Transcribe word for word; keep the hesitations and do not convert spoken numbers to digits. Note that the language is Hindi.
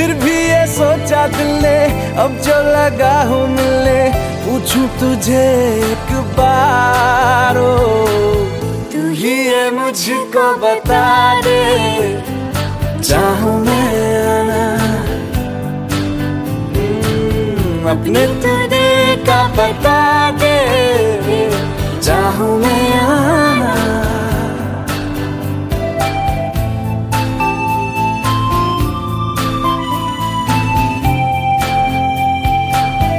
फिर भी ये सोचा दिल ने, अब जो लगा हूँ मिलने, पूछूं तुझे एक बार, ओ तू ही है मुझको बता दे, चाहूं मैं आना अपने तुझे का पता